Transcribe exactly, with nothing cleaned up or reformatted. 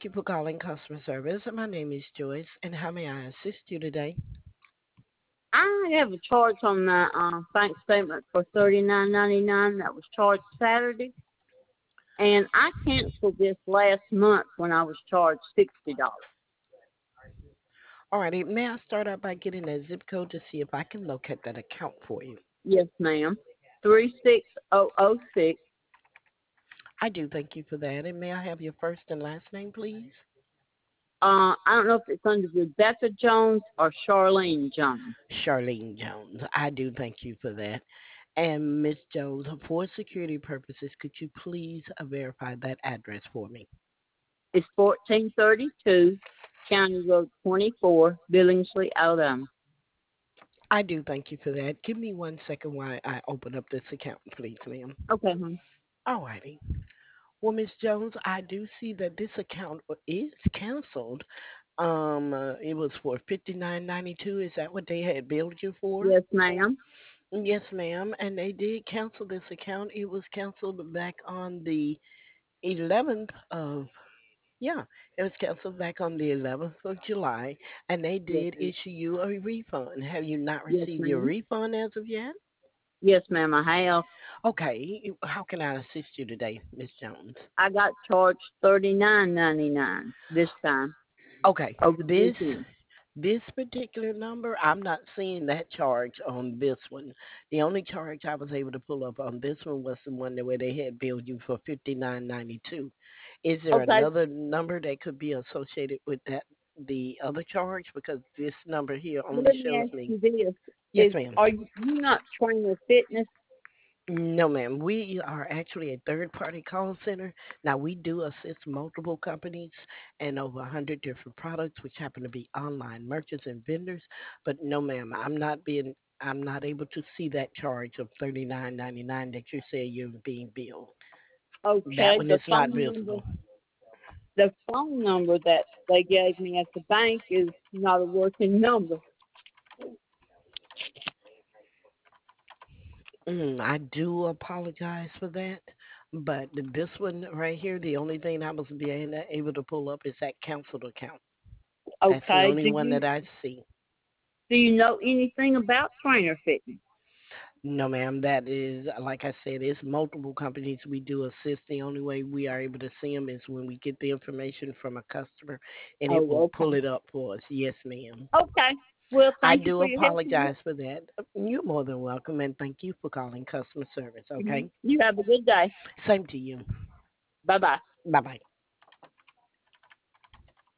Thank you for calling customer service. My name is Joyce, and how may I assist you today? I have a charge on my uh, bank statement for thirty nine ninety nine that was charged Saturday, and I canceled this last month when I was charged sixty dollars. Alrighty, may I start out by getting a zip code to see if I can locate that account for you? Yes, ma'am. Three six zero zero six. I do thank you for that. And may I have your first and last name, please? Uh, I don't know if it's under Rebecca Jones or Charlene Jones. Charlene Jones. I do thank you for that. And Miss Jones, for security purposes, could you please uh, verify that address for me? It's fourteen thirty two County Road twenty four, Billingsley, Alabama. I do thank you for that. Give me one second while I open up this account, please, ma'am. Okay, hon. Alrighty. Well, Miss Jones, I do see that this account is canceled. Um, uh, it was for fifty nine ninety two. Is that what they had billed you for? Yes, ma'am. Yes, ma'am. And they did cancel this account. It was canceled back on the eleventh of yeah, it was canceled back on the eleventh of July, and they Yes, did ma'am. issue you a refund. Have you not Yes, received your ma'am. refund as of yet? Yes, ma'am. I have. Okay, how can I assist you today, Miss Jones? I got charged thirty nine ninety nine this time Okay, over the this weekend. this particular number, I'm not seeing that charge on this one. The only charge I was able to pull up on this one was the one that where they had billed you for fifty nine ninety two. Is there Okay, another number that could be associated with that the other charge? Because this number here only let me shows ask me. you this: Yes, Is ma'am. are you you not Trainer Fitness? No, ma'am. We are actually a third party call center. Now, we do assist multiple companies and over one hundred different products, which happen to be online merchants and vendors. But no, ma'am, I'm not being. I'm not able to see that charge of thirty nine ninety nine that you say you're being billed. That Okay, one the is not phone number visible. the phone number that they gave me at the bank is not a working number. Mm, I do apologize for that. But this one right here, the only thing I was being able to pull up is that canceled account. That's the Okay, only do one you that I see. do you know anything about Trainer Fitness? No, ma'am. That is, like I said, it's multiple companies we do assist. The only way we are able to see them is when we get the information from a customer and it will Oh, pull okay. it up for us. Yes, ma'am. Okay. Well, I thank you do for your help. apologize for that. You're more than welcome, and thank you for calling customer service, Mm-hmm. okay? You have a good day. Same to you. Bye bye. Bye bye.